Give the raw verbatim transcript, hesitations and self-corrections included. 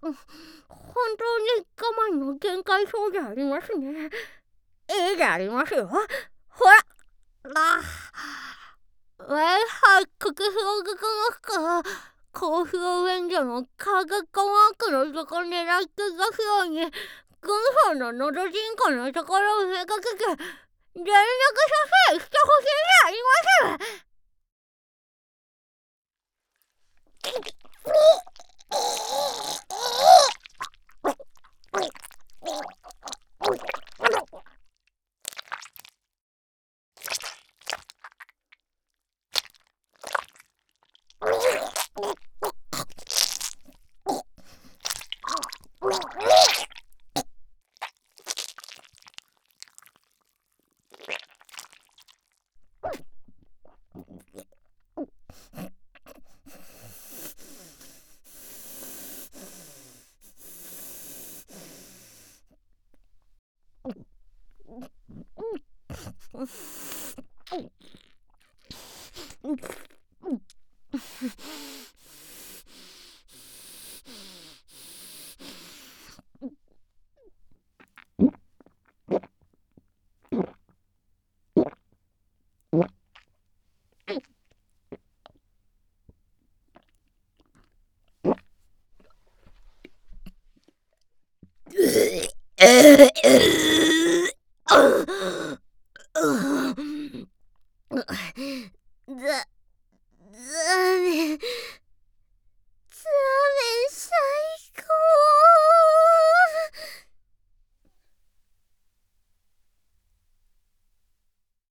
本当に我慢の限界そうでありますね。いいでありますよ。ほら、あ왜 크게 흐르는 고흐wen자는 가격과학으로 저거네라 그것이 근사는 너도 진거는 저거로 생각하게 연락해서 시켜보시는 아니마세요. 자, 자면, 자면